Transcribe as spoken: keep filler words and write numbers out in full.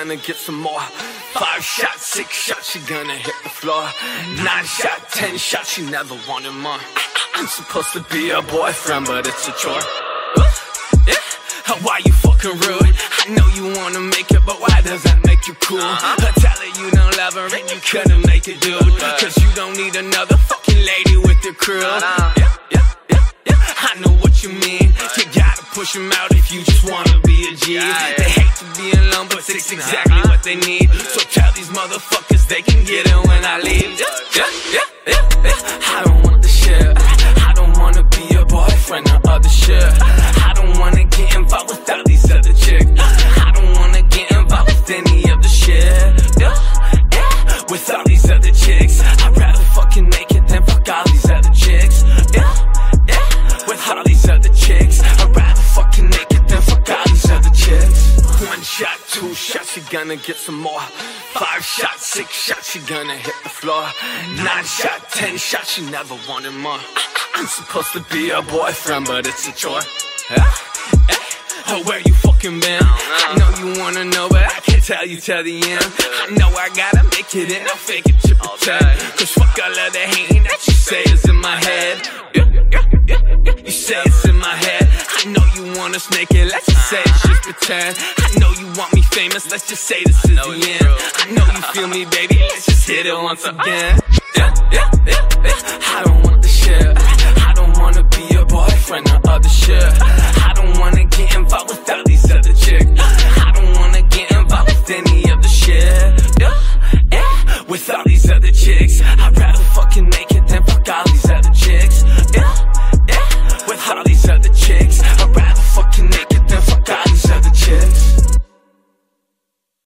gonna get some more. Five shots, six shots, she gonna hit the floor. Nine shot, ten shots, she never wanted more. I'm supposed to be her boyfriend, but it's a chore. Yeah, why you fucking rude? I know you wanna make it, but why does that make you cool? I tell her you don't love her and you couldn't make it, dude. Cause you don't need another fucking lady with your crew. Yeah, yeah, yeah, yeah, I know what you mean. You gotta push them out if you just wanna be a G. They hate to be alone, but it's exactly what they need. So tell these motherfuckers they can get it when I leave. Yeah, yeah, yeah, yeah, yeah. I don't want the shit. I don't wanna be your boyfriend or other shit. I don't wanna get involved with all these other chicks. I don't wanna get involved with any of the shit. Yeah, yeah. With all these other chicks, I'd rather fucking make it than fuck all these other chicks. Yeah, yeah. With all these other chicks, I'd rather fucking make it than fuck all these other chicks. One shot, two shots, she gonna get some more. Five shots, six shots, she gonna hit the floor. Nine shot, ten shots, she never wanted more. I'm supposed to be her boyfriend, but it's a chore. Yeah? Oh, where you fucking been? I know you wanna know, but I can't tell you till the end. I know I gotta make it and I'll fake it to pretend. Cause fuck all of the hating that you say is in my head. Yeah, yeah, yeah, yeah. You say it's in my head. I know you wanna snake it, let's just say it's just pretend. I know you want me famous, let's just say this is the end. I know you feel me, baby, let's just hit it once again. Yeah, yeah, yeah, yeah. I don't want the shit. I don't wanna be your boyfriend or other shit.